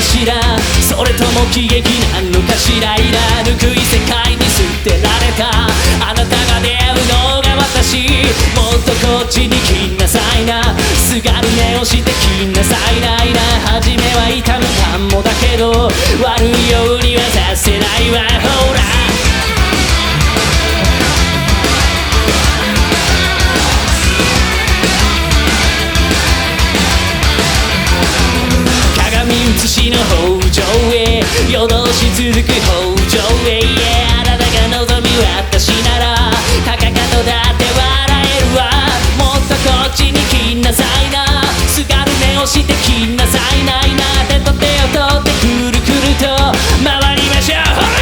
しら、それとも喜劇なのかしら。いらぬくい世界に捨てられたあなたが出会うのが私。もっとこっちに来なさいな、すがる目をして来なさいな。いな初めは痛むかもだけど、悪いようにはさせないわ。ほら映しの北条へ、夜通し続く北条へ、あなたが望む私なら高々とだって笑えるわ。もっとこっちに来なさいな、すがる目をして来なさいな。いな手と手を取ってくるくると回りましょう。ほら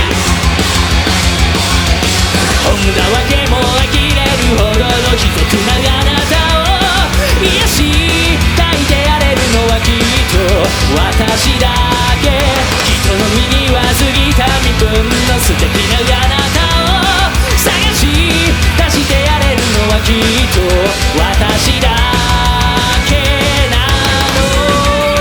こんなわけも呆れるほどの貴族なあなたを癒し抱いてやれるのはきっと私だけ。人の身には過ぎた身分の素敵なあなたを探し出してやれるのはきっと私だけなの。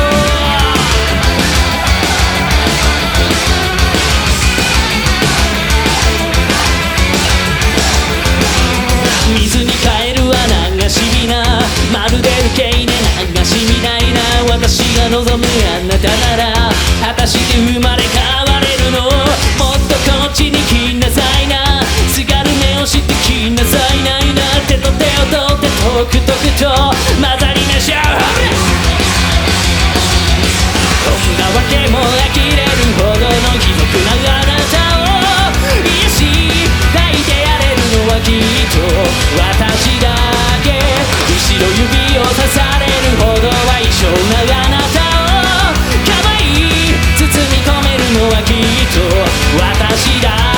水に変える穴がしみな、まるで受け入れ流しみないな。私が望むあなたなら果たして生まれ変われるの。もっとこっちに来なさいな、すがる目をして来なさいな。いな手と手を取ってトクトクと混ざりましょう。こんなわけも呆れるほどの貴族なあなたを癒し抱いてやれるのはきっと私だけ。後ろ指を刺されるほどは一生なあなたをかばい包み込めるのはきっと私だ